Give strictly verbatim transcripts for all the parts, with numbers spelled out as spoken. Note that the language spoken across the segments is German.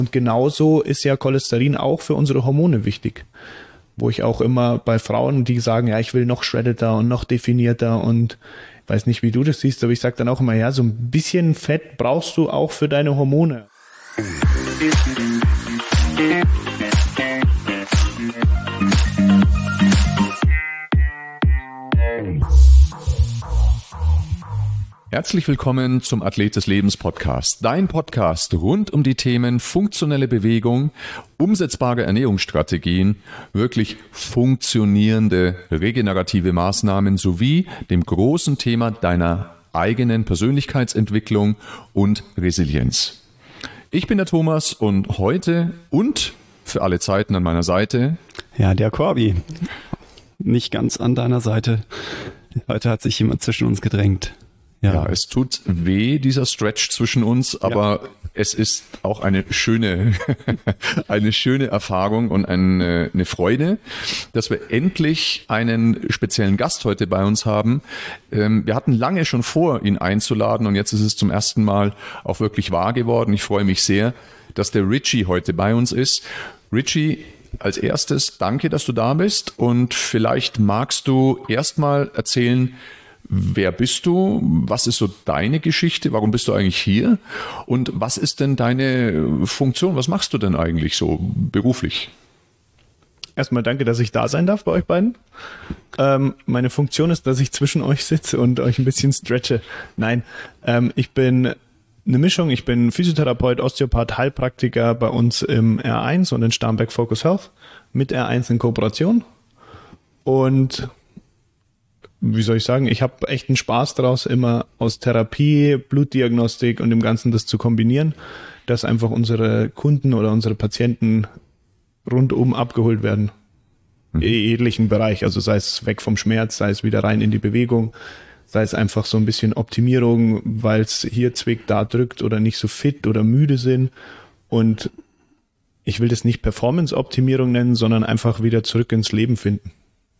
Und genauso ist ja Cholesterin auch für unsere Hormone wichtig. Wo ich auch immer bei Frauen, die sagen, ja, ich will noch shreddeter und noch definierter und ich weiß nicht, wie du das siehst, aber ich sage dann auch immer, ja, so ein bisschen Fett brauchst du auch für deine Hormone. Herzlich willkommen zum Athlet des Lebens Podcast, dein Podcast rund um die Themen funktionelle Bewegung, umsetzbare Ernährungsstrategien, wirklich funktionierende regenerative Maßnahmen sowie dem großen Thema deiner eigenen Persönlichkeitsentwicklung und Resilienz. Ich bin der Thomas und heute und für alle Zeiten an meiner Seite. Ja, der Corby. Nicht ganz an deiner Seite. Heute hat sich jemand zwischen uns gedrängt. Ja. ja, es tut weh, dieser Stretch zwischen uns, aber ja. Es ist auch eine schöne, eine schöne Erfahrung und eine, eine Freude, dass wir endlich einen speziellen Gast heute bei uns haben. Wir hatten lange schon vor, ihn einzuladen und jetzt ist es zum ersten Mal auch wirklich wahr geworden. Ich freue mich sehr, dass der Richie heute bei uns ist. Richie, als erstes danke, dass du da bist und vielleicht magst du erstmal erzählen, wer bist du? Was ist so deine Geschichte? Warum bist du eigentlich hier? Und was ist denn deine Funktion? Was machst du denn eigentlich so beruflich? Erstmal danke, dass ich da sein darf bei euch beiden. Ähm, meine Funktion ist, dass ich zwischen euch sitze und euch ein bisschen stretche. Nein, ähm, ich bin eine Mischung. Ich bin Physiotherapeut, Osteopath, Heilpraktiker bei uns im R eins und in Starnberg Focus Health mit R eins in Kooperation. Und wie soll ich sagen, ich habe echt einen Spaß daraus, immer aus Therapie, Blutdiagnostik und dem Ganzen das zu kombinieren, dass einfach unsere Kunden oder unsere Patienten rundum abgeholt werden. Mhm. Im jeglichen Bereich, also sei es weg vom Schmerz, sei es wieder rein in die Bewegung, sei es einfach so ein bisschen Optimierung, weil es hier zwickt, da drückt oder nicht so fit oder müde sind. Und ich will das nicht Performance-Optimierung nennen, sondern einfach wieder zurück ins Leben finden.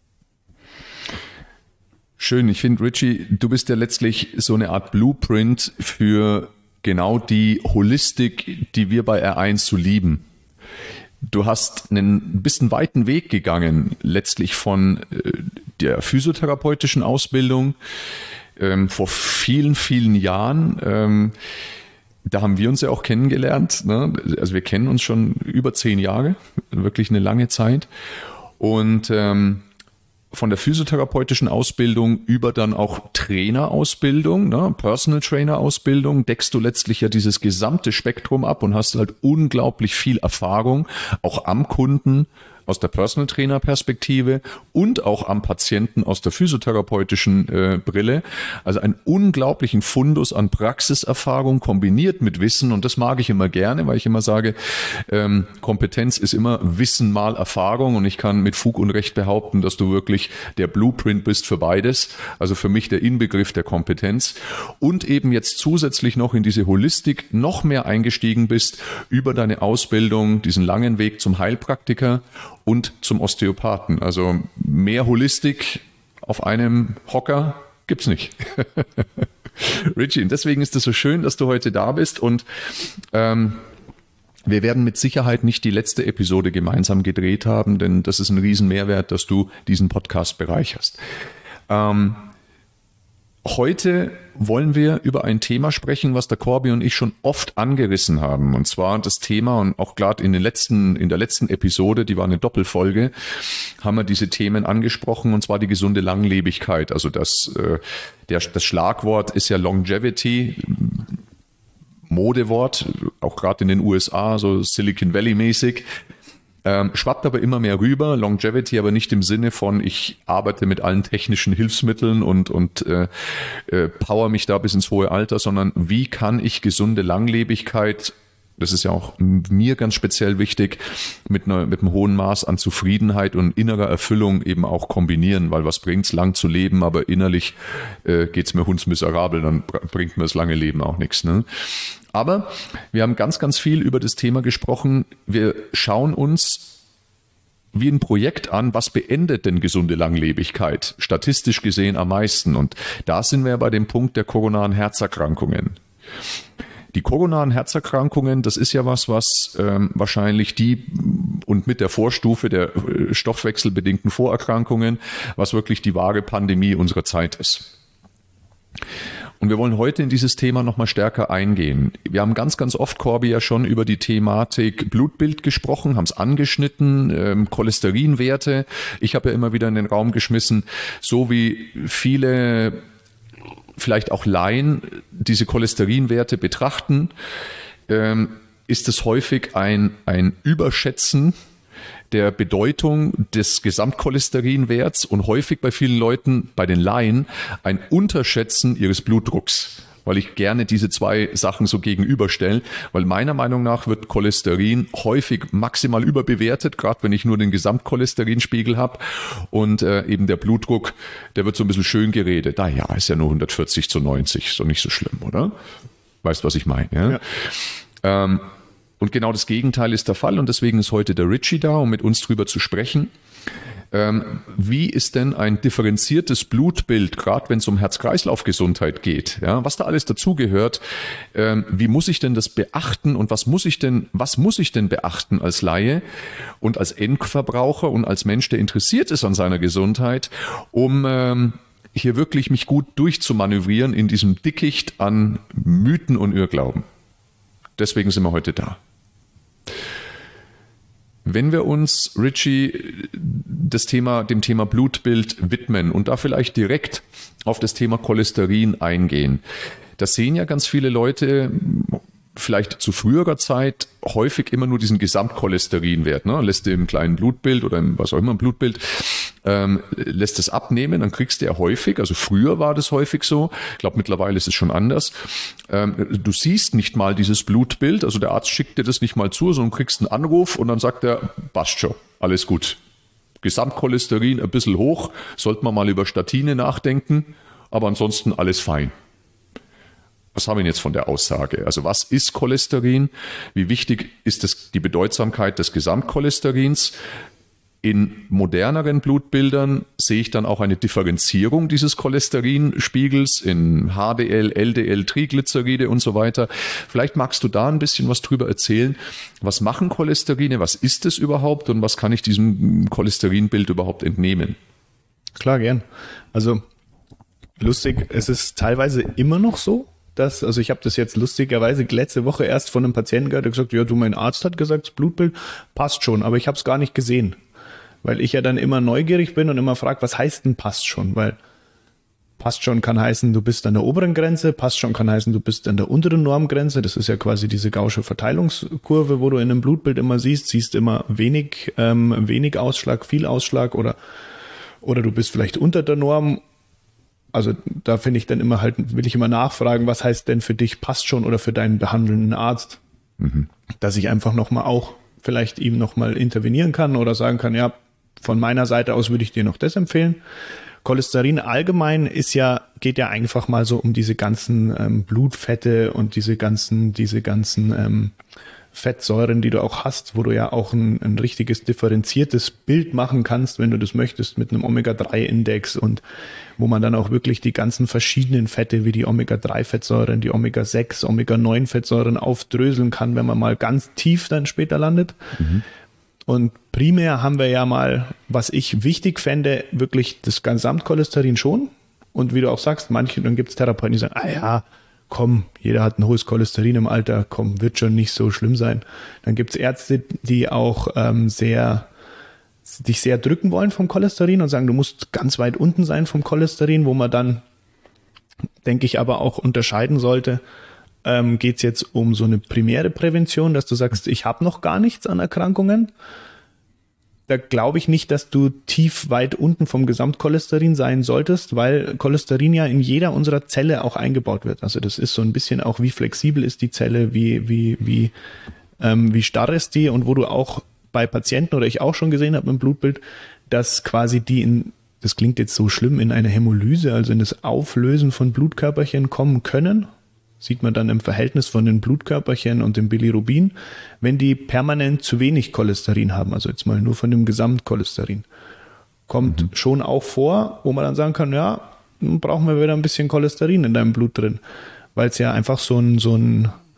Schön, ich finde, Richie, du bist ja letztlich so eine Art Blueprint für genau die Holistik, die wir bei R eins so lieben. Du hast einen bisschen weiten Weg gegangen, letztlich von der physiotherapeutischen Ausbildung ähm, vor vielen, vielen Jahren. Ähm, da haben wir uns ja auch kennengelernt, ne? Also wir kennen uns schon über zehn Jahre, wirklich eine lange Zeit. Und ähm, von der physiotherapeutischen Ausbildung über dann auch Trainerausbildung, ne, Personal Trainer Ausbildung, deckst du letztlich ja dieses gesamte Spektrum ab und hast halt unglaublich viel Erfahrung, auch am Kunden aus der Personal Trainer Perspektive und auch am Patienten aus der physiotherapeutischen äh, Brille. Also einen unglaublichen Fundus an Praxiserfahrung kombiniert mit Wissen und das mag ich immer gerne, weil ich immer sage, ähm, Kompetenz ist immer Wissen mal Erfahrung und ich kann mit Fug und Recht behaupten, dass du wirklich der Blueprint bist für beides, also für mich der Inbegriff der Kompetenz und eben jetzt zusätzlich noch in diese Holistik noch mehr eingestiegen bist über deine Ausbildung, diesen langen Weg zum Heilpraktiker und zum Osteopathen. Also mehr Holistik auf einem Hocker gibt's nicht. Richie, und deswegen ist es so schön, dass du heute da bist und ähm, wir werden mit Sicherheit nicht die letzte Episode gemeinsam gedreht haben, denn das ist ein Riesenmehrwert, dass du diesen Podcast bereicherst. Ähm, Heute wollen wir über ein Thema sprechen, was der Corby und ich schon oft angerissen haben. Und zwar das Thema, und auch gerade in den letzten, in der letzten Episode, die war eine Doppelfolge, haben wir diese Themen angesprochen, und zwar die gesunde Langlebigkeit. Also das, äh, der, das Schlagwort ist ja Longevity, Modewort, auch gerade in den U S A, so Silicon Valley mäßig. Ähm, schwappt aber immer mehr rüber, Longevity aber nicht im Sinne von, ich arbeite mit allen technischen Hilfsmitteln und, und äh, äh, power mich da bis ins hohe Alter, sondern wie kann ich gesunde Langlebigkeit, das ist ja auch mir ganz speziell wichtig, mit, einer, mit einem hohen Maß an Zufriedenheit und innerer Erfüllung eben auch kombinieren, weil was bringt's, lang zu leben, aber innerlich äh, geht's mir hundsmiserabel, dann bringt mir das lange Leben auch nichts, ne? Aber wir haben ganz, ganz viel über das Thema gesprochen. Wir schauen uns wie ein Projekt an, was beendet denn gesunde Langlebigkeit? Statistisch gesehen am meisten. Und da sind wir bei dem Punkt der koronaren Herzerkrankungen. Die koronaren Herzerkrankungen, das ist ja was, was ähm, wahrscheinlich die und mit der Vorstufe der äh, stoffwechselbedingten Vorerkrankungen, was wirklich die wahre Pandemie unserer Zeit ist. Und wir wollen heute in dieses Thema nochmal stärker eingehen. Wir haben ganz, ganz oft, Corby, ja schon über die Thematik Blutbild gesprochen, haben es angeschnitten, ähm, Cholesterinwerte. Ich habe ja immer wieder in den Raum geschmissen, so wie viele, vielleicht auch Laien, diese Cholesterinwerte betrachten, ähm, ist es häufig ein, ein Überschätzen der Bedeutung des Gesamtcholesterinwerts und häufig bei vielen Leuten, bei den Laien, ein Unterschätzen ihres Blutdrucks, weil ich gerne diese zwei Sachen so gegenüberstelle, weil meiner Meinung nach wird Cholesterin häufig maximal überbewertet, gerade wenn ich nur den Gesamtcholesterinspiegel habe und äh, eben der Blutdruck, der wird so ein bisschen schön geredet. Ah ja, ist ja nur hundertvierzig zu neunzig, ist doch nicht so schlimm, oder? Weißt, was ich meine? Ja? Ja. Ähm, Und genau das Gegenteil ist der Fall und deswegen ist heute der Richie da, um mit uns drüber zu sprechen. Ähm, wie ist denn ein differenziertes Blutbild, gerade wenn es um Herz-Kreislauf-Gesundheit geht, ja, was da alles dazugehört, ähm, wie muss ich denn das beachten und was muss ich denn, was muss ich denn beachten als Laie und als Endverbraucher und als Mensch, der interessiert ist an seiner Gesundheit, um ähm, hier wirklich mich gut durchzumanövrieren in diesem Dickicht an Mythen und Irrglauben. Deswegen sind wir heute da. Wenn wir uns, Richie, das Thema, dem Thema Blutbild widmen und da vielleicht direkt auf das Thema Cholesterin eingehen, da sehen ja ganz viele Leute vielleicht zu früherer Zeit häufig immer nur diesen Gesamtcholesterinwert, ne? Lässt du im kleinen Blutbild oder im was auch immer im Blutbild, ähm, lässt es abnehmen, dann kriegst du ja häufig, also früher war das häufig so, ich glaube mittlerweile ist es schon anders, ähm, du siehst nicht mal dieses Blutbild, also der Arzt schickt dir das nicht mal zu, sondern kriegst einen Anruf und dann sagt er, passt schon, alles gut. Gesamtcholesterin ein bisschen hoch, sollte man mal über Statine nachdenken, aber ansonsten alles fein. Was haben wir jetzt von der Aussage? Also was ist Cholesterin? Wie wichtig ist es, die Bedeutsamkeit des Gesamtcholesterins? In moderneren Blutbildern sehe ich dann auch eine Differenzierung dieses Cholesterinspiegels in H D L, L D L, Triglyceride und so weiter. Vielleicht magst du da ein bisschen was drüber erzählen. Was machen Cholesterine? Was ist es überhaupt? Und was kann ich diesem Cholesterinbild überhaupt entnehmen? Klar, gern. Also lustig, es ist teilweise immer noch so, dass, also ich habe das jetzt lustigerweise letzte Woche erst von einem Patienten gehört, der gesagt, ja du, mein Arzt hat gesagt, das Blutbild passt schon, aber ich habe es gar nicht gesehen. Weil ich ja dann immer neugierig bin und immer frage, was heißt denn passt schon? Weil passt schon kann heißen, du bist an der oberen Grenze, passt schon kann heißen, du bist an der unteren Normgrenze. Das ist ja quasi diese Gaußsche Verteilungskurve, wo du in einem Blutbild immer siehst, siehst immer wenig, ähm, wenig Ausschlag, viel Ausschlag oder, oder du bist vielleicht unter der Norm. Also da finde ich dann immer halt, will ich immer nachfragen, was heißt denn für dich passt schon oder für deinen behandelnden Arzt? Mhm. Dass ich einfach nochmal auch vielleicht ihm nochmal intervenieren kann oder sagen kann, ja, von meiner Seite aus würde ich dir noch das empfehlen. Cholesterin allgemein ist ja, geht ja einfach mal so um diese ganzen ähm, Blutfette und diese ganzen, diese ganzen ähm, Fettsäuren, die du auch hast, wo du ja auch ein, ein richtiges differenziertes Bild machen kannst, wenn du das möchtest, mit einem Omega drei Index und wo man dann auch wirklich die ganzen verschiedenen Fette wie die Omega drei Fettsäuren, die Omega sechs, Omega neun Fettsäuren aufdröseln kann, wenn man mal ganz tief dann später landet. Mhm. Und primär haben wir ja mal, was ich wichtig fände, wirklich das Gesamtcholesterin schon. Und wie du auch sagst, manche, dann gibt es Therapeuten, die sagen, ah ja, komm, jeder hat ein hohes Cholesterin im Alter, komm, wird schon nicht so schlimm sein. Dann gibt es Ärzte, die auch ähm, sehr, dich sehr drücken wollen vom Cholesterin und sagen, du musst ganz weit unten sein vom Cholesterin, wo man dann, denke ich, aber auch unterscheiden sollte, ähm, geht es jetzt um so eine primäre Prävention, dass du sagst, ich habe noch gar nichts an Erkrankungen. Da glaube ich nicht, dass du tief weit unten vom Gesamtcholesterin sein solltest, weil Cholesterin ja in jeder unserer Zelle auch eingebaut wird. Also das ist so ein bisschen auch, wie flexibel ist die Zelle, wie, wie, wie, ähm, wie starr ist die und wo du auch bei Patienten oder ich auch schon gesehen habe im Blutbild, dass quasi die in, das klingt jetzt so schlimm, in eine Hämolyse, also in das Auflösen von Blutkörperchen kommen können. Sieht man dann im Verhältnis von den Blutkörperchen und dem Bilirubin, wenn die permanent zu wenig Cholesterin haben, also jetzt mal nur von dem Gesamtcholesterin. Kommt mhm. schon auch vor, wo man dann sagen kann, ja, nun brauchen wir wieder ein bisschen Cholesterin in deinem Blut drin, weil es ja einfach so ein, so ein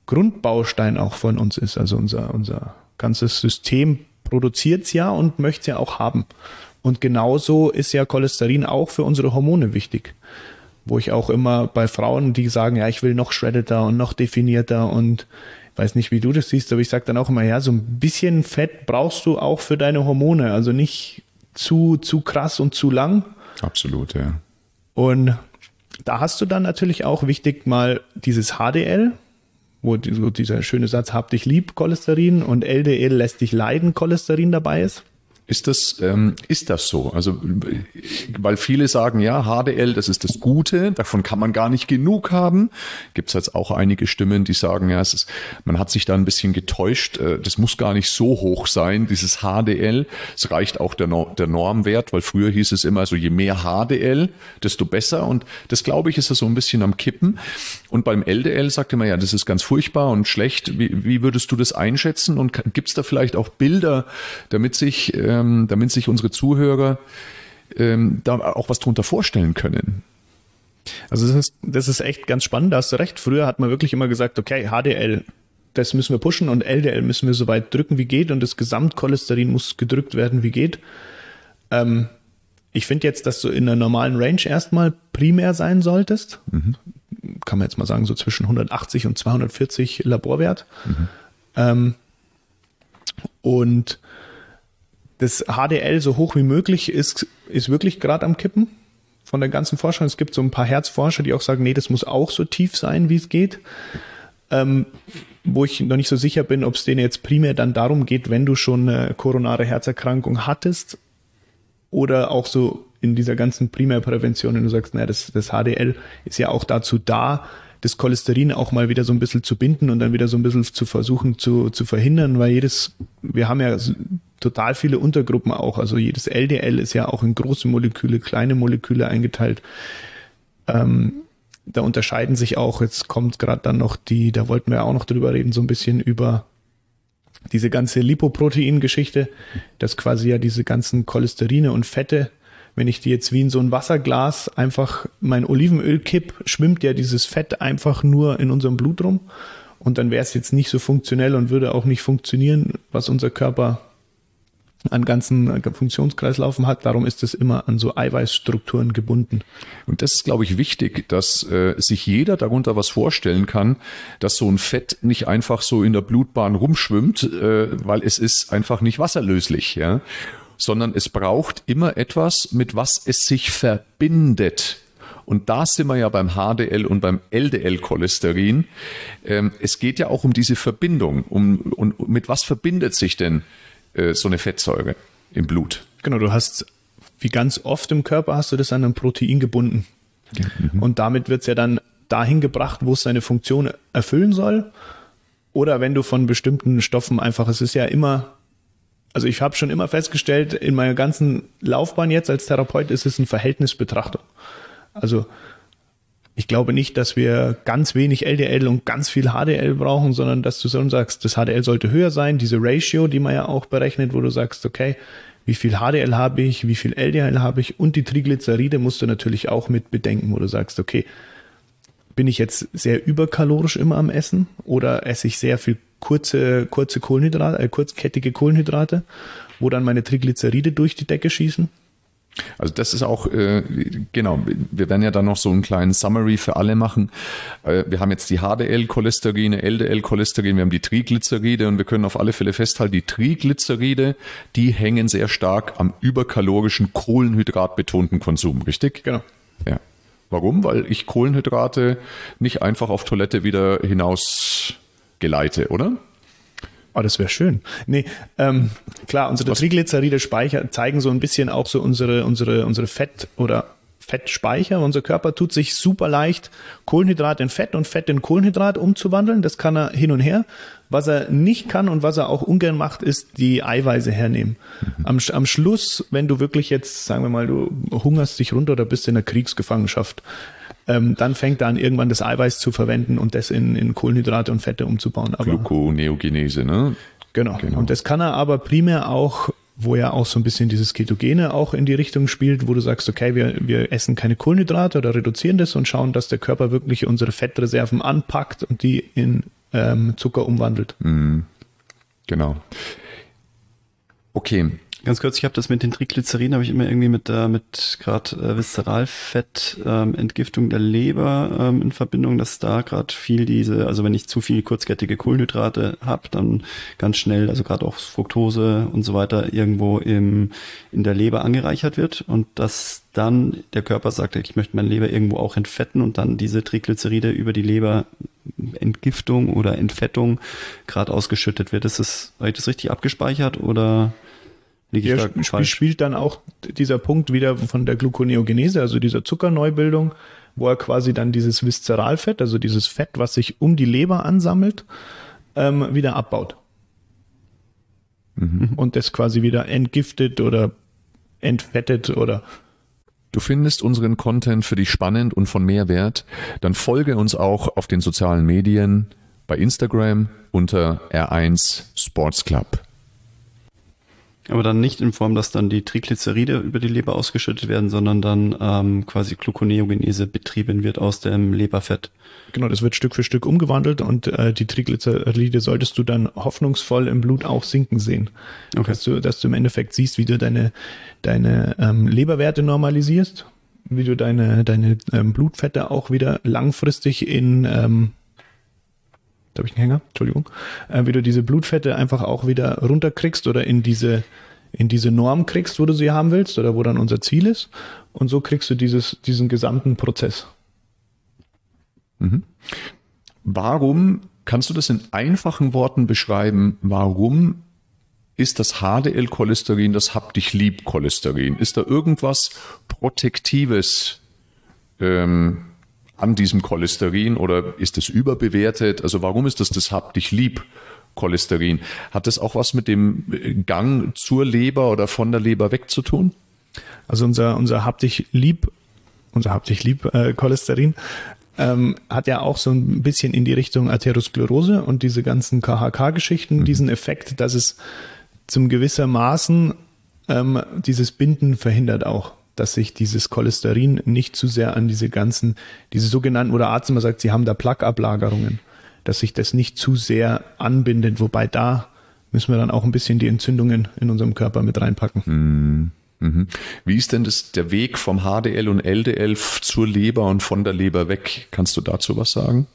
Grundbaustein auch von uns ist. Also unser, unser ganzes System produziert es ja und möchte es ja auch haben. Und genauso ist ja Cholesterin auch für unsere Hormone wichtig. Wo ich auch immer bei Frauen, die sagen, ja, ich will noch shreddeter und noch definierter und ich weiß nicht, wie du das siehst, aber ich sage dann auch immer, ja, so ein bisschen Fett brauchst du auch für deine Hormone. Also nicht zu, zu krass und zu lang. Absolut, ja. Und da hast du dann natürlich auch wichtig mal dieses H D L, wo dieser schöne Satz, hab dich lieb, Cholesterin, und L D L lässt dich leiden, Cholesterin dabei ist. Ist das, ähm, ist das so? Also, weil viele sagen, ja, H D L, das ist das Gute, davon kann man gar nicht genug haben. Gibt es jetzt auch einige Stimmen, die sagen, ja, es ist, man hat sich da ein bisschen getäuscht, das muss gar nicht so hoch sein, dieses H D L. Es reicht auch der, der Normwert, weil früher hieß es immer, also je mehr H D L, desto besser. Und das, glaube ich, ist ja so ein bisschen am Kippen. Und beim L D L sagte man, ja, das ist ganz furchtbar und schlecht. Wie, wie würdest du das einschätzen? Und gibt es da vielleicht auch Bilder, damit sich damit sich unsere Zuhörer ähm, da auch was drunter vorstellen können? Also das ist, das ist echt ganz spannend, da hast du recht. Früher hat man wirklich immer gesagt, okay, H D L, das müssen wir pushen und L D L müssen wir so weit drücken, wie geht, und das Gesamtcholesterin muss gedrückt werden, wie geht. Ähm, ich finde jetzt, dass du in der normalen Range erstmal primär sein solltest. Mhm. Kann man jetzt mal sagen, so zwischen hundertachtzig und zweihundertvierzig Laborwert. Mhm. Ähm, und das H D L so hoch wie möglich ist, ist wirklich gerade am Kippen von der ganzen Forschung. Es gibt so ein paar Herzforscher, die auch sagen, nee, das muss auch so tief sein, wie es geht. Ähm, wo ich noch nicht so sicher bin, ob es denen jetzt primär dann darum geht, wenn du schon eine koronare Herzerkrankung hattest, oder auch so in dieser ganzen Primärprävention, wenn du sagst, naja, das, das H D L ist ja auch dazu da, das Cholesterin auch mal wieder so ein bisschen zu binden und dann wieder so ein bisschen zu versuchen zu, zu verhindern, weil jedes, wir haben ja total viele Untergruppen auch, also jedes L D L ist ja auch in große Moleküle, kleine Moleküle eingeteilt. Ähm, da unterscheiden sich auch, jetzt kommt gerade dann noch die, da wollten wir auch noch drüber reden, so ein bisschen über diese ganze Lipoprotein-Geschichte, dass quasi ja diese ganzen Cholesterine und Fette, wenn ich die jetzt wie in so ein Wasserglas einfach mein Olivenöl kipp, schwimmt ja dieses Fett einfach nur in unserem Blut rum. Und dann wäre es jetzt nicht so funktionell und würde auch nicht funktionieren, was unser Körper an ganzen Funktionskreislaufen hat. Darum ist es immer an so Eiweißstrukturen gebunden. Und das ist, glaube ich, wichtig, dass äh, sich jeder darunter was vorstellen kann, dass so ein Fett nicht einfach so in der Blutbahn rumschwimmt, äh, weil es ist einfach nicht wasserlöslich, ja. Sondern es braucht immer etwas, mit was es sich verbindet. Und da sind wir ja beim H D L und beim L D L-Cholesterin. Ähm, es geht ja auch um diese Verbindung. Um, und mit was verbindet sich denn äh, so eine Fettsäure im Blut? Genau, du hast, wie ganz oft im Körper, hast du das an ein Protein gebunden. Ja. Mhm. Und damit wird es ja dann dahin gebracht, wo es seine Funktion erfüllen soll. Oder wenn du von bestimmten Stoffen einfach, es ist ja immer... Also ich habe schon immer festgestellt, in meiner ganzen Laufbahn jetzt als Therapeut ist es eine Verhältnisbetrachtung. Also ich glaube nicht, dass wir ganz wenig L D L und ganz viel H D L brauchen, sondern dass du so sagst, das H D L sollte höher sein, diese Ratio, die man ja auch berechnet, wo du sagst, okay, wie viel H D L habe ich, wie viel L D L habe ich, und die Triglyceride musst du natürlich auch mit bedenken, wo du sagst, okay, bin ich jetzt sehr überkalorisch immer am Essen oder esse ich sehr viel kurze, kurze Kohlenhydrate, äh, kurzkettige Kohlenhydrate, wo dann meine Triglyceride durch die Decke schießen? Also das ist auch, äh, genau, wir werden ja dann noch so einen kleinen Summary für alle machen. Äh, wir haben jetzt die H D L-Cholesterine, L D L-Cholesterine, wir haben die Triglyceride, und wir können auf alle Fälle festhalten, die Triglyceride, die hängen sehr stark am überkalorischen, kohlenhydratbetonten Konsum, richtig? Genau. Ja. Warum? Weil ich Kohlenhydrate nicht einfach auf Toilette wieder hinaus geleite, oder? Oh, das wäre schön. Nee, ähm, klar, unsere Triglyceride-Speicher zeigen so ein bisschen auch so unsere, unsere, unsere Fett- oder Fettspeicher. Unser Körper tut sich super leicht, Kohlenhydrat in Fett und Fett in Kohlenhydrat umzuwandeln. Das kann er hin und her. Was er nicht kann und was er auch ungern macht, ist die Eiweiße hernehmen. Mhm. Am, am Schluss, wenn du wirklich jetzt, sagen wir mal, du hungerst dich runter oder bist in der Kriegsgefangenschaft, ähm, dann fängt er an, irgendwann das Eiweiß zu verwenden und das in, in Kohlenhydrate und Fette umzubauen. Aber, Gluconeogenese, ne? Genau. genau. Und das kann er aber primär auch, wo ja auch so ein bisschen dieses Ketogene auch in die Richtung spielt, wo du sagst, okay, wir, wir essen keine Kohlenhydrate oder reduzieren das und schauen, dass der Körper wirklich unsere Fettreserven anpackt und die in ähm, Zucker umwandelt. Mhm. Genau. Okay. Ganz kurz, ich habe das mit den Triglyceriden, habe ich immer irgendwie mit äh, mit gerade äh, Viszeralfett, ähm, Entgiftung der Leber ähm, in Verbindung, dass da gerade viel diese, also wenn ich zu viel kurzkettige Kohlenhydrate habe, dann ganz schnell, also gerade auch Fructose und so weiter irgendwo im in der Leber angereichert wird und dass dann der Körper sagt, ich möchte meine Leber irgendwo auch entfetten und dann diese Triglyceride über die Leber Entgiftung oder Entfettung gerade ausgeschüttet wird. Ist das, habe ich das richtig abgespeichert oder liege ich Hier da sp- falsch? spielt dann auch dieser Punkt wieder von der Gluconeogenese, also dieser Zuckerneubildung, wo er quasi dann dieses Viszeralfett, also dieses Fett, was sich um die Leber ansammelt, ähm, wieder abbaut. Mhm. Und das quasi wieder entgiftet oder entfettet oder Du findest unseren Content für dich spannend und von Mehrwert, dann folge uns auch auf den sozialen Medien bei Instagram unter R eins Sports Club. Aber dann nicht in Form, dass dann die Triglyceride über die Leber ausgeschüttet werden, sondern dann ähm, quasi Gluconeogenese betrieben wird aus dem Leberfett. genau, das wird Stück für Stück umgewandelt und äh, die Triglyceride solltest du dann hoffnungsvoll im Blut auch sinken sehen. Okay. Dass du, dass du im Endeffekt siehst, wie du deine, deine ähm, Leberwerte normalisierst, wie du deine, deine ähm, Blutfette auch wieder langfristig in, ähm, da habe ich einen Hänger, Entschuldigung, äh, wie du diese Blutfette einfach auch wieder runterkriegst oder in diese, in diese Norm kriegst, wo du sie haben willst oder wo dann unser Ziel ist. Und so kriegst du dieses, diesen gesamten Prozess. Mhm. Warum, kannst du das in einfachen Worten beschreiben, warum ist das H D L-Cholesterin das Hab-dich-lieb-Cholesterin? Ist da irgendwas Protektives ähm, an diesem Cholesterin oder ist es überbewertet? Also warum ist das das Hab-dich-lieb-Cholesterin? Hat das auch was mit dem Gang zur Leber oder von der Leber weg zu tun? Also unser, unser Hab-dich-lieb, unser Hab-dich-lieb-Cholesterin ähm, hat ja auch so ein bisschen in die Richtung Arteriosklerose und diese ganzen K H K-Geschichten, mhm. diesen Effekt, dass es zum gewissermaßen ähm, dieses Binden verhindert auch, dass sich dieses Cholesterin nicht zu sehr an diese ganzen, diese sogenannten, oder Arzt immer sagt, sie haben da Plaqueablagerungen, dass sich das nicht zu sehr anbindet, wobei da müssen wir dann auch ein bisschen die Entzündungen in unserem Körper mit reinpacken. Mhm. Mhm. Wie ist denn das, der Weg vom H D L und L D L zur Leber und von der Leber weg? Kannst du dazu was sagen?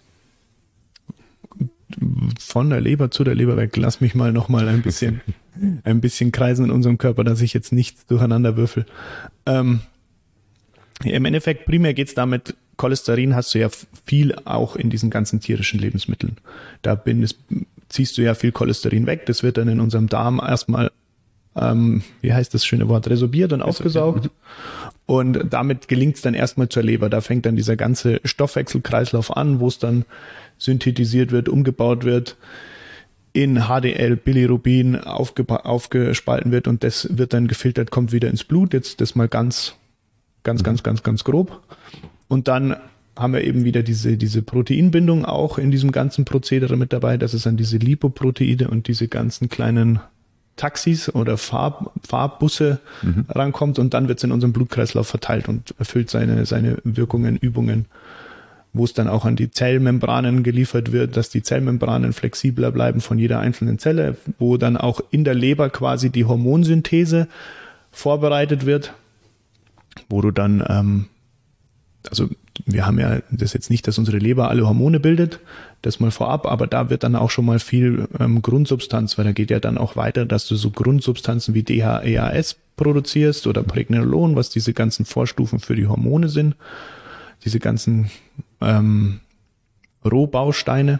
Von der Leber zu der Leber weg. Lass mich mal noch mal ein bisschen, ein bisschen kreisen in unserem Körper, dass ich jetzt nichts durcheinander würfel. Ähm, Im Endeffekt primär geht's damit, Cholesterin hast du ja viel auch in diesen ganzen tierischen Lebensmitteln. Da bindest, ziehst du ja viel Cholesterin weg. Das wird dann in unserem Darm erstmal, ähm, wie heißt das schöne Wort, resorbiert und aufgesaugt. Und damit gelingt es dann erstmal zur Leber. Da fängt dann dieser ganze Stoffwechselkreislauf an, wo es dann synthetisiert wird, umgebaut wird, in H D L, Bilirubin aufge- aufgespalten wird und das wird dann gefiltert, kommt wieder ins Blut. Jetzt das mal ganz, ganz, ganz, ganz, ganz grob. Und dann haben wir eben wieder diese, diese Proteinbindung auch in diesem ganzen Prozedere mit dabei. Das ist dann diese Lipoproteine und diese ganzen kleinen Taxis oder Fahr- Fahrbusse mhm. rankommt und dann wird es in unserem Blutkreislauf verteilt und erfüllt seine, seine Wirkungen, Übungen, wo es dann auch an die Zellmembranen geliefert wird, dass die Zellmembranen flexibler bleiben von jeder einzelnen Zelle, wo dann auch in der Leber quasi die Hormonsynthese vorbereitet wird, wo du dann, ähm, also wir haben ja das jetzt nicht, dass unsere Leber alle Hormone bildet, das mal vorab, aber da wird dann auch schon mal viel ähm, Grundsubstanz, weil da geht ja dann auch weiter, dass du so Grundsubstanzen wie D H E A S produzierst oder Pregnenolon, was diese ganzen Vorstufen für die Hormone sind, diese ganzen ähm, Rohbausteine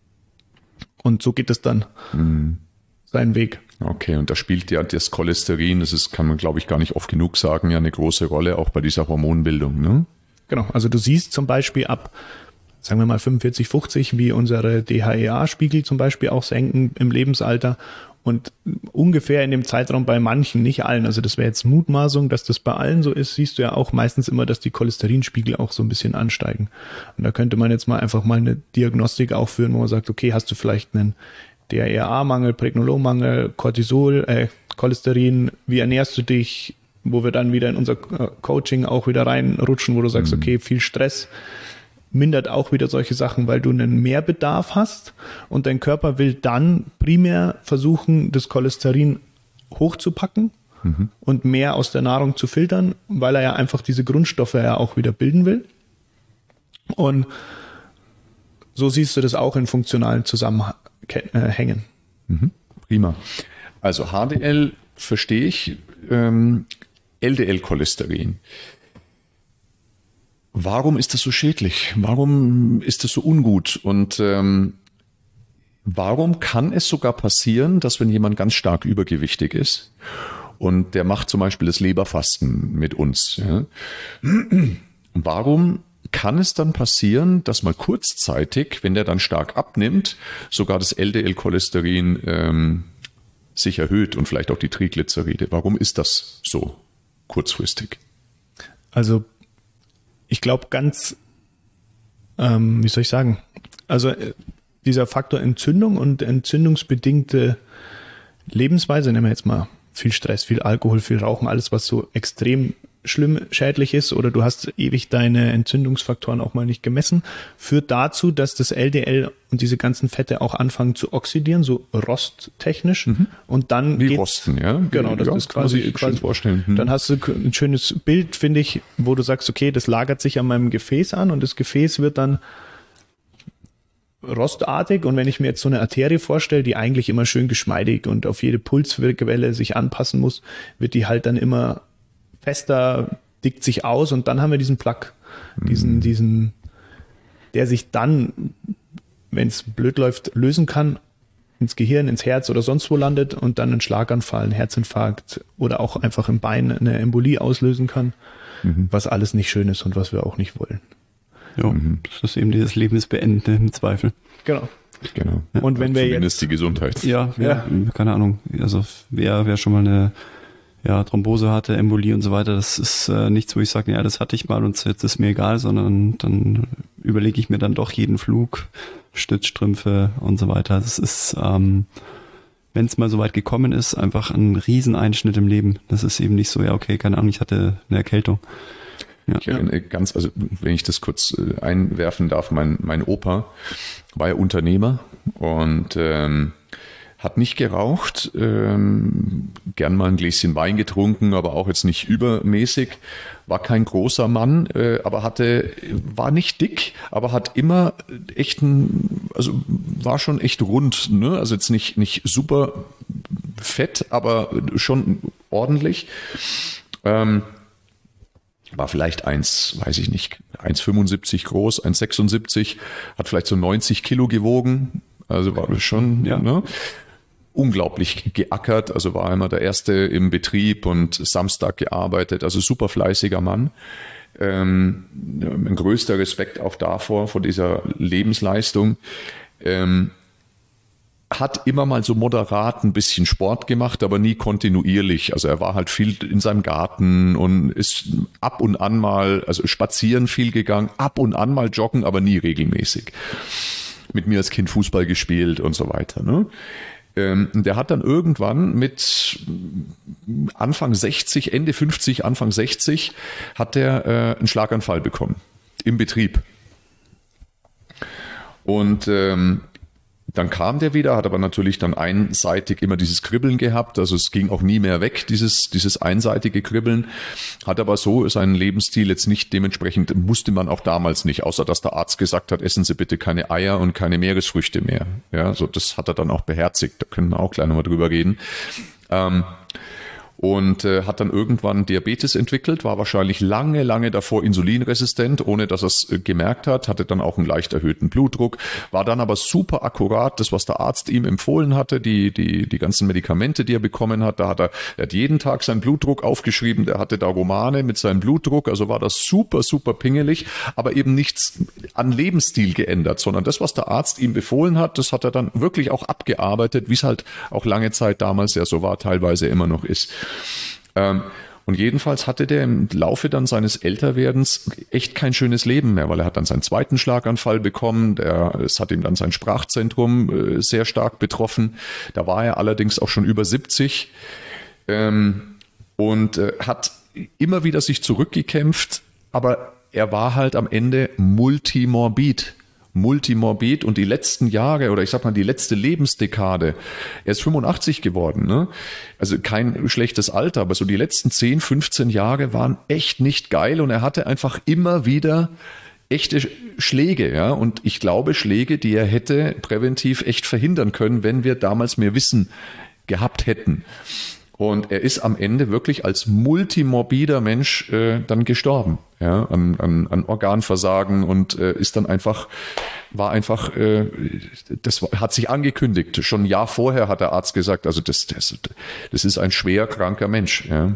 und so geht es dann mhm. seinen Weg. Okay, und da spielt ja das Cholesterin, das ist, kann man glaube ich gar nicht oft genug sagen, ja eine große Rolle, auch bei dieser Hormonbildung, ne? Genau, also du siehst zum Beispiel ab, sagen wir mal fünfundvierzig, fünfzig, wie unsere D H E A-Spiegel zum Beispiel auch senken im Lebensalter und ungefähr in dem Zeitraum bei manchen, nicht allen, also das wäre jetzt Mutmaßung, dass das bei allen so ist, siehst du ja auch meistens immer, dass die Cholesterinspiegel auch so ein bisschen ansteigen. Und da könnte man jetzt mal einfach mal eine Diagnostik auch führen, wo man sagt, okay, hast du vielleicht einen D H E A-Mangel, Pregnenolon-Mangel, Cortisol, äh, Cholesterin, wie ernährst du dich, wo wir dann wieder in unser Coaching auch wieder reinrutschen, wo du sagst, okay, viel Stress, mindert auch wieder solche Sachen, weil du einen Mehrbedarf hast und dein Körper will dann primär versuchen, das Cholesterin hochzupacken mhm. und mehr aus der Nahrung zu filtern, weil er ja einfach diese Grundstoffe ja auch wieder bilden will. Und so siehst du das auch in funktionalen Zusammenhängen. Mhm. Prima. Also H D L verstehe ich, ähm, L D L-Cholesterin. Warum ist das so schädlich? Warum ist das so ungut? Und ähm, warum kann es sogar passieren, dass wenn jemand ganz stark übergewichtig ist und der macht zum Beispiel das Leberfasten mit uns, ja, warum kann es dann passieren, dass mal kurzzeitig, wenn der dann stark abnimmt, sogar das L D L-Cholesterin ähm, sich erhöht und vielleicht auch die Triglyceride? Warum ist das so kurzfristig? Also ich glaube ganz, ähm, wie soll ich sagen, also äh, dieser Faktor Entzündung und entzündungsbedingte Lebensweise, nehmen wir jetzt mal viel Stress, viel Alkohol, viel Rauchen, alles, was so extrem schlimm schädlich ist, oder du hast ewig deine Entzündungsfaktoren auch mal nicht gemessen, führt dazu, dass das L D L und diese ganzen Fette auch anfangen zu oxidieren, so rosttechnisch. Mhm. Und dann wie geht, rosten, ja? Genau, das ja, ist quasi, kann man sich quasi vorstellen. Mhm. Dann hast du ein schönes Bild, finde ich, wo du sagst, okay, das lagert sich an meinem Gefäß an und das Gefäß wird dann rostartig, und wenn ich mir jetzt so eine Arterie vorstelle, die eigentlich immer schön geschmeidig und auf jede Pulswelle sich anpassen muss, wird die halt dann immer fester, dickt sich aus, und dann haben wir diesen Plaque, diesen, mhm. diesen, der sich dann, wenn es blöd läuft, lösen kann, ins Gehirn, ins Herz oder sonst wo landet und dann einen Schlaganfall, einen Herzinfarkt oder auch einfach im Bein eine Embolie auslösen kann, mhm. was alles nicht schön ist und was wir auch nicht wollen. Ja, mhm. das ist eben dieses Lebensbeenden im Zweifel. Genau. Genau. Ja. Und wenn wir Zumindest jetzt die Gesundheit. Ja, ja, ja, keine Ahnung. Also wer, wer schon mal eine ja, Thrombose hatte, Embolie und so weiter, das ist äh, nichts, wo ich sage, ja, das hatte ich mal und jetzt ist mir egal, sondern dann überlege ich mir dann doch jeden Flug, Stützstrümpfe und so weiter. Das ist, ähm, wenn es mal so weit gekommen ist, einfach ein Rieseneinschnitt im Leben. Das ist eben nicht so, ja, okay, keine Ahnung, ich hatte eine Erkältung. Ja. Ich erinnere ganz, also wenn ich das kurz einwerfen darf, mein, mein Opa war ja Unternehmer und ähm, hat nicht geraucht, ähm, gern mal ein Gläschen Wein getrunken, aber auch jetzt nicht übermäßig, war kein großer Mann, äh, aber hatte, war nicht dick, aber hat immer echt ein, also war schon echt rund, ne? Also jetzt nicht, nicht super fett, aber schon ordentlich. Ähm, war vielleicht eins, weiß ich nicht, eins Komma fünfundsiebzig groß, eins Komma sechsundsiebzig, hat vielleicht so neunzig Kilo gewogen, also war das schon, ja, ne? Unglaublich geackert, also war immer der Erste im Betrieb und Samstag gearbeitet, also super fleißiger Mann. Ähm, mein größter Respekt auch davor, vor dieser Lebensleistung. Ähm, hat immer mal so moderat ein bisschen Sport gemacht, aber nie kontinuierlich. Also er war halt viel in seinem Garten und ist ab und an mal, also spazieren viel gegangen, ab und an mal joggen, aber nie regelmäßig. Mit mir als Kind Fußball gespielt und so weiter, ne? Ähm, der hat dann irgendwann mit Anfang sechzig, Ende fünfzig, Anfang sechzig, hat der äh, einen Schlaganfall bekommen im Betrieb. Und ähm, dann kam der wieder, hat aber natürlich dann einseitig immer dieses Kribbeln gehabt, also es ging auch nie mehr weg, dieses, dieses einseitige Kribbeln, hat aber so seinen Lebensstil jetzt nicht, dementsprechend musste man auch damals nicht, außer dass der Arzt gesagt hat, essen Sie bitte keine Eier und keine Meeresfrüchte mehr. Ja, so das hat er dann auch beherzigt, da können wir auch gleich nochmal drüber reden. Ähm, und äh, hat dann irgendwann Diabetes entwickelt, war wahrscheinlich lange, lange davor insulinresistent, ohne dass er es äh, gemerkt hat, hatte dann auch einen leicht erhöhten Blutdruck, war dann aber super akkurat, das, was der Arzt ihm empfohlen hatte, die, die, die ganzen Medikamente, die er bekommen hat, da hat er, er hat jeden Tag seinen Blutdruck aufgeschrieben, der hatte da Romane mit seinem Blutdruck, also war das super, super pingelig, aber eben nichts an Lebensstil geändert, sondern das, was der Arzt ihm befohlen hat, das hat er dann wirklich auch abgearbeitet, wie es halt auch lange Zeit damals ja so war, teilweise immer noch ist. Ähm, und jedenfalls hatte der im Laufe dann seines Älterwerdens echt kein schönes Leben mehr, weil er hat dann seinen zweiten Schlaganfall bekommen, der, es hat ihm dann sein Sprachzentrum äh, sehr stark betroffen, da war er allerdings auch schon über siebzig ähm, und äh, hat immer wieder sich zurückgekämpft, aber er war halt am Ende multimorbid. Multimorbid und die letzten Jahre oder ich sag mal die letzte Lebensdekade, er ist fünfundachtzig geworden, ne? Also kein schlechtes Alter, aber so die letzten zehn, fünfzehn Jahre waren echt nicht geil und er hatte einfach immer wieder echte Schläge, ja, und ich glaube Schläge, die er hätte präventiv echt verhindern können, wenn wir damals mehr Wissen gehabt hätten. Und er ist am Ende wirklich als multimorbider Mensch äh, dann gestorben, ja, an, an, an Organversagen und äh, ist dann einfach, war einfach, äh, das hat sich angekündigt. Schon ein Jahr vorher hat der Arzt gesagt, also das, das, das ist ein schwer kranker Mensch, ja.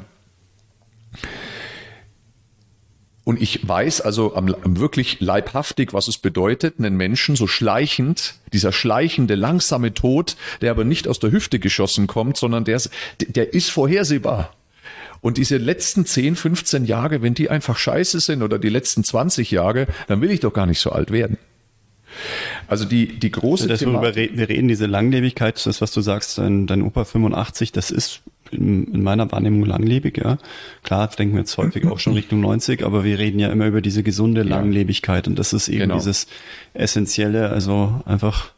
Und ich weiß also am, am wirklich leibhaftig, was es bedeutet, einen Menschen so schleichend, dieser schleichende, langsame Tod, der aber nicht aus der Hüfte geschossen kommt, sondern der ist, der ist vorhersehbar. Und diese letzten zehn, fünfzehn Jahre, wenn die einfach scheiße sind oder die letzten zwanzig Jahre, dann will ich doch gar nicht so alt werden. Also die, die große das, worüber wir reden, diese Langlebigkeit, das, was du sagst, dein, dein Opa fünfundachtzig, das ist in, in meiner Wahrnehmung langlebig, ja. Klar, denken wir jetzt häufig auch schon Richtung neunzig, aber wir reden ja immer über diese gesunde Langlebigkeit und das ist eben genau dieses Essentielle, also einfach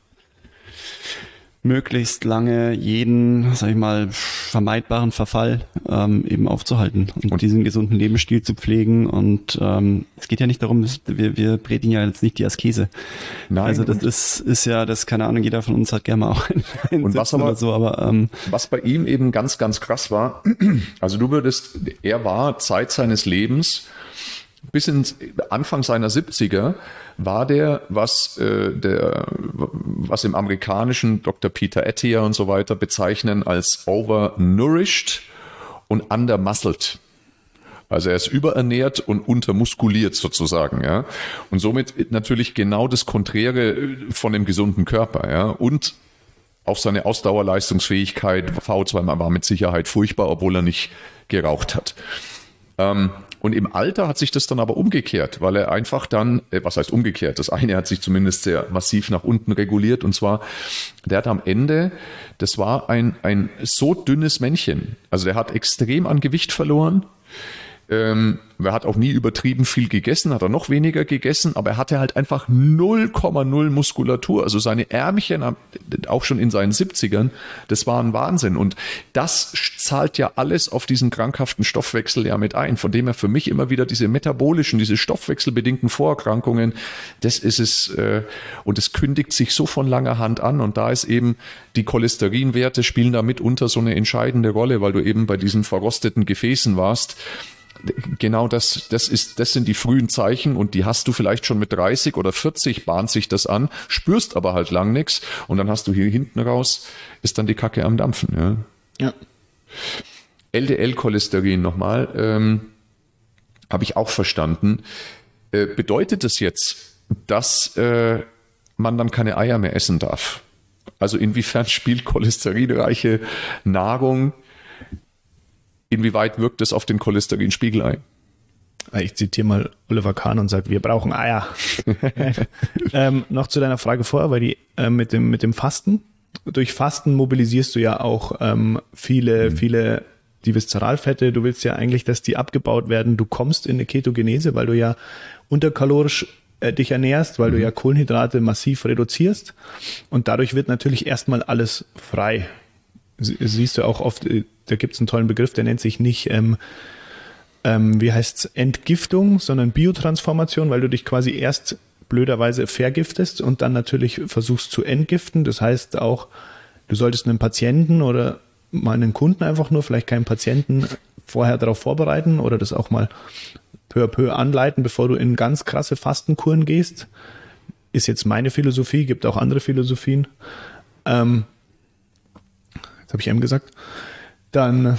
möglichst lange jeden, sag ich mal, vermeidbaren Verfall ähm, eben aufzuhalten und, und diesen gesunden Lebensstil zu pflegen. Und ähm, es geht ja nicht darum, dass wir, wir predigen ja jetzt nicht die Askese. Nein. Also das ist, ist ja, das, keine Ahnung, jeder von uns hat gerne mal auch einen, einen und was aber, oder so, aber ähm, was bei ihm eben ganz, ganz krass war, also du würdest, er war Zeit seines Lebens bis ins Anfang seiner siebziger war der, was äh, der, was im amerikanischen Doktor Peter Attia und so weiter bezeichnen als overnourished und undermuscled. Also er ist überernährt und untermuskuliert sozusagen, ja. Und somit natürlich genau das Konträre von dem gesunden Körper, ja. Und auch seine Ausdauerleistungsfähigkeit, V O zwei war mit Sicherheit furchtbar, obwohl er nicht geraucht hat. Ähm, Und im Alter hat sich das dann aber umgekehrt, weil er einfach dann, was heißt umgekehrt? Das eine hat sich zumindest sehr massiv nach unten reguliert und zwar, der hat am Ende, das war ein, ein so dünnes Männchen, also der hat extrem an Gewicht verloren. Ähm, er hat auch nie übertrieben viel gegessen, hat er noch weniger gegessen, aber er hatte halt einfach null Komma null Muskulatur. Also seine Ärmchen, auch schon in seinen siebzigern, das war ein Wahnsinn. Und das zahlt ja alles auf diesen krankhaften Stoffwechsel ja mit ein. Von dem her für mich immer wieder diese metabolischen, diese stoffwechselbedingten Vorerkrankungen, das ist es, äh, und es kündigt sich so von langer Hand an. Und da ist eben die Cholesterinwerte spielen da mitunter so eine entscheidende Rolle, weil du eben bei diesen verrosteten Gefäßen warst. Genau das, das ist, das sind die frühen Zeichen und die hast du vielleicht schon mit dreißig oder vierzig, bahnt sich das an, spürst aber halt lang nichts und dann hast du hier hinten raus, ist dann die Kacke am Dampfen. Ja. Ja. L D L-Cholesterin nochmal, ähm, habe ich auch verstanden. Äh, bedeutet das jetzt, dass äh, man dann keine Eier mehr essen darf? Also inwiefern spielt cholesterinreiche Nahrung, inwieweit wirkt es auf den Cholesterinspiegel ein? Ich zitiere mal Oliver Kahn und sage, wir brauchen Eier. ähm, noch zu deiner Frage vorher, weil die äh, mit dem mit dem Fasten. Durch Fasten mobilisierst du ja auch ähm, viele, mhm. viele die Viszeralfette. Du willst ja eigentlich, dass die abgebaut werden. Du kommst in eine Ketogenese, weil du ja unterkalorisch äh, dich ernährst, weil mhm. du ja Kohlenhydrate massiv reduzierst. Und dadurch wird natürlich erstmal alles frei. Sie, siehst du auch oft, da gibt es einen tollen Begriff, der nennt sich nicht, ähm, ähm, wie heißt's, Entgiftung, sondern Biotransformation, weil du dich quasi erst blöderweise vergiftest und dann natürlich versuchst zu entgiften. Das heißt auch, du solltest einen Patienten oder mal einen Kunden einfach nur, vielleicht keinen Patienten, vorher darauf vorbereiten oder das auch mal peu à peu anleiten, bevor du in ganz krasse Fastenkuren gehst. Ist jetzt meine Philosophie, gibt auch andere Philosophien. Ähm, jetzt habe ich eben gesagt. Dann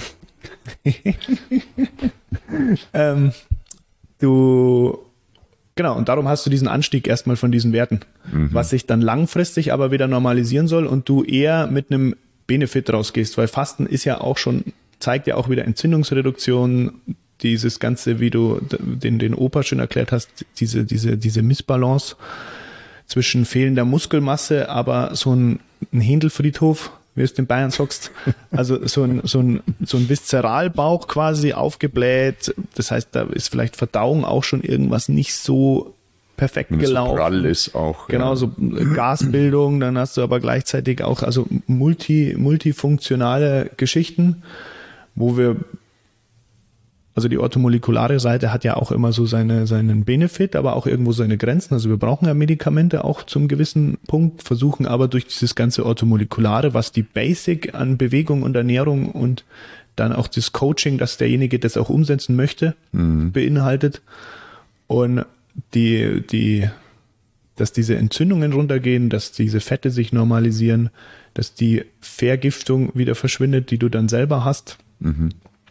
ähm, du genau, und darum hast du diesen Anstieg erstmal von diesen Werten, mhm. was sich dann langfristig aber wieder normalisieren soll und du eher mit einem Benefit rausgehst, weil Fasten ist ja auch schon, zeigt ja auch wieder Entzündungsreduktion, dieses Ganze, wie du den, den Opa schön erklärt hast, diese, diese, diese Missbalance zwischen fehlender Muskelmasse, aber so ein, ein Händelfriedhof, wie du es in Bayern sagst. Also so ein, so ein, so ein Viszeralbauch quasi aufgebläht. Das heißt, da ist vielleicht Verdauung auch schon irgendwas nicht so perfekt Wenn es gelaufen. so prall ist auch. Genau, ja. so Gasbildung, dann hast du aber gleichzeitig auch also multi, multifunktionale Geschichten, wo wir, also die orthomolekulare Seite hat ja auch immer so seine, seinen Benefit, aber auch irgendwo seine Grenzen. Also wir brauchen ja Medikamente auch zum gewissen Punkt, versuchen aber durch dieses ganze Orthomolekulare, was die Basic an Bewegung und Ernährung und dann auch das Coaching, dass derjenige das auch umsetzen möchte, mhm. beinhaltet. Und die, die, dass diese Entzündungen runtergehen, dass diese Fette sich normalisieren, dass die Vergiftung wieder verschwindet, die du dann selber hast. Mhm.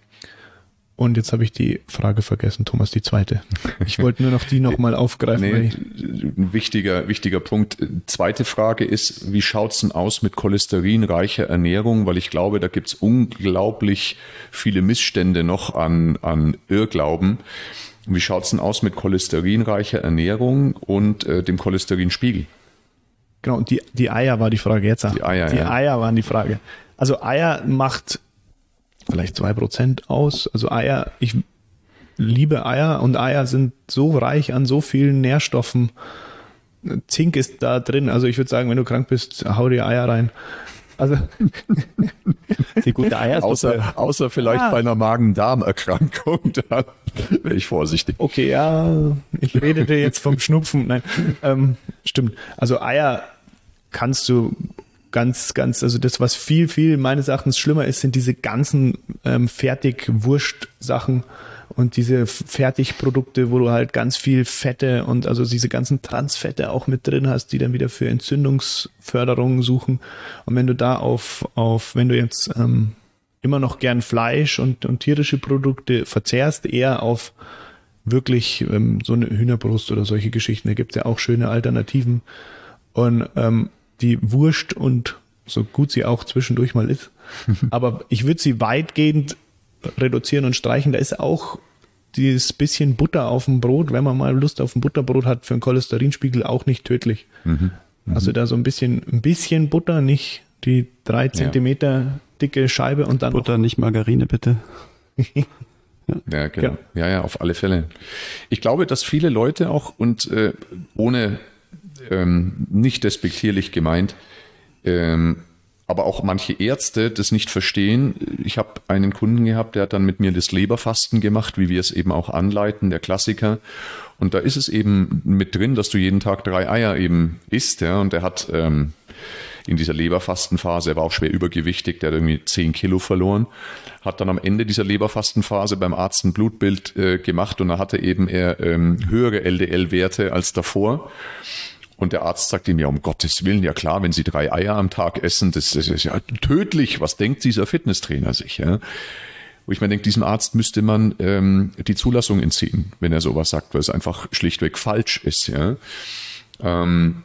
Und jetzt habe ich die Frage vergessen, Thomas, die zweite. Ich wollte nur noch die nochmal aufgreifen. Nee, ein wichtiger, wichtiger Punkt. Zweite Frage ist, wie schaut's denn aus mit cholesterinreicher Ernährung? Weil ich glaube, da gibt's unglaublich viele Missstände noch an, an Irrglauben. Wie schaut's denn aus mit cholesterinreicher Ernährung und äh, dem Cholesterinspiegel? Genau, und die, die Eier war die Frage jetzt. Die Eier, die ja. Eier waren die Frage. Also Eier macht vielleicht zwei Prozent aus. Also Eier, ich liebe Eier und Eier sind so reich an so vielen Nährstoffen. Zink ist da drin. Also ich würde sagen, wenn du krank bist, hau dir Eier rein. Also die gute Eier außer, außer vielleicht ah. bei einer Magen-Darm-Erkrankung, da wäre ich vorsichtig. Okay, ja, ich redete jetzt vom Schnupfen. Nein, ähm, stimmt. Also Eier kannst du ganz, ganz, also das, was viel, viel meines Erachtens schlimmer ist, sind diese ganzen ähm, Fertig-Wurst-Sachen und diese Fertigprodukte, wo du halt ganz viel Fette und also diese ganzen Transfette auch mit drin hast, die dann wieder für Entzündungsförderung suchen. Und wenn du da auf, auf wenn du jetzt ähm, immer noch gern Fleisch und, und tierische Produkte verzehrst, eher auf wirklich ähm, so eine Hühnerbrust oder solche Geschichten, da gibt's ja auch schöne Alternativen. Und ähm, die Wurst und so gut sie auch zwischendurch mal ist, aber ich würde sie weitgehend reduzieren und streichen. Da ist auch dieses bisschen Butter auf dem Brot, wenn man mal Lust auf ein Butterbrot hat, für einen Cholesterinspiegel auch nicht tödlich. Mhm. Mhm. Also da so ein bisschen, ein bisschen Butter, nicht die drei Zentimeter ja. dicke Scheibe und dann Butter, nicht Margarine, bitte. ja. ja, genau. Ja. ja, ja, auf alle Fälle. Ich glaube, dass viele Leute auch und äh, ohne ähm, nicht despektierlich gemeint, ähm, aber auch manche Ärzte das nicht verstehen. Ich habe einen Kunden gehabt, der hat dann mit mir das Leberfasten gemacht, wie wir es eben auch anleiten, der Klassiker. Und da ist es eben mit drin, dass du jeden Tag drei Eier eben isst. Ja? Und der hat ähm, in dieser Leberfastenphase, er war auch schwer übergewichtig, der hat irgendwie zehn Kilo verloren, hat dann am Ende dieser Leberfastenphase beim Arzt ein Blutbild äh, gemacht und da hatte eben er ähm, höhere L D L-Werte als davor. Und der Arzt sagt ihm, ja, um Gottes Willen, ja klar, wenn Sie drei Eier am Tag essen, das, das ist ja tödlich. Was denkt dieser Fitnesstrainer sich? Ja? Wo ich mir denke, diesem Arzt müsste man ähm, die Zulassung entziehen, wenn er sowas sagt, weil es einfach schlichtweg falsch ist. Ja? Ähm,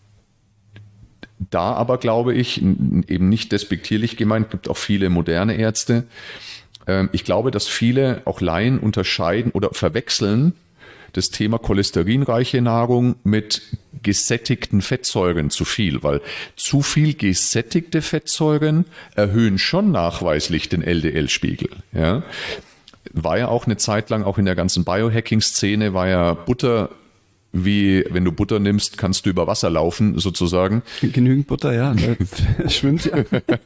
da aber, glaube ich, eben nicht despektierlich gemeint, gibt auch viele moderne Ärzte. Ähm, ich glaube, dass viele, auch Laien, unterscheiden oder verwechseln das Thema cholesterinreiche Nahrung mit gesättigten Fettsäuren zu viel, weil zu viel gesättigte Fettsäuren erhöhen schon nachweislich den L D L-Spiegel. Ja? War ja auch eine Zeit lang, auch in der ganzen Biohacking-Szene, war ja Butter, wie wenn du Butter nimmst, kannst du über Wasser laufen, sozusagen. Genügend Butter, ja. Es schwimmt ja.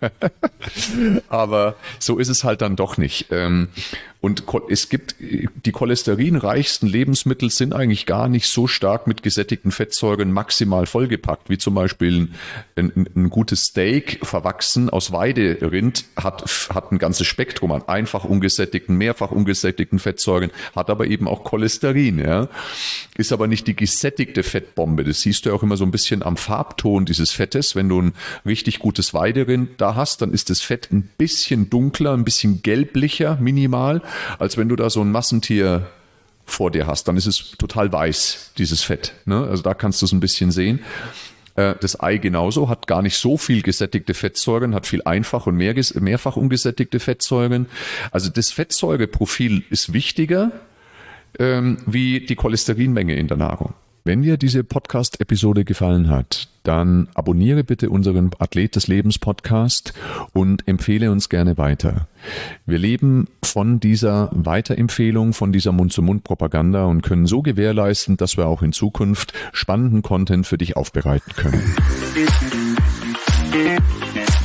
Aber so ist es halt dann doch nicht. Und es gibt, die cholesterinreichsten Lebensmittel sind eigentlich gar nicht so stark mit gesättigten Fettsäuren maximal vollgepackt, wie zum Beispiel ein, ein, ein gutes Steak verwachsen aus Weiderind hat, hat ein ganzes Spektrum an einfach ungesättigten, mehrfach ungesättigten Fettsäuren, hat aber eben auch Cholesterin, ja. Ist aber nicht die gesättigte Fettbombe. Das siehst du ja auch immer so ein bisschen am Farbton dieses Fettes. Wenn du ein richtig gutes Weiderind da hast, dann ist das Fett ein bisschen dunkler, ein bisschen gelblicher, minimal, als wenn du da so ein Massentier vor dir hast. Dann ist es total weiß, dieses Fett. Ne? Also da kannst du es ein bisschen sehen. Das Ei genauso, hat gar nicht so viel gesättigte Fettsäuren, hat viel einfach und mehr, mehrfach ungesättigte Fettsäuren. Also das Fettsäureprofil ist wichtiger ähm, wie die Cholesterinmenge in der Nahrung. Wenn dir diese Podcast-Episode gefallen hat, dann abonniere bitte unseren Athlet des Lebens Podcast und empfehle uns gerne weiter. Wir leben von dieser Weiterempfehlung, von dieser Mund-zu-Mund-Propaganda und können so gewährleisten, dass wir auch in Zukunft spannenden Content für dich aufbereiten können.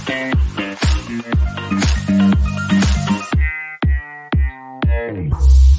Bye.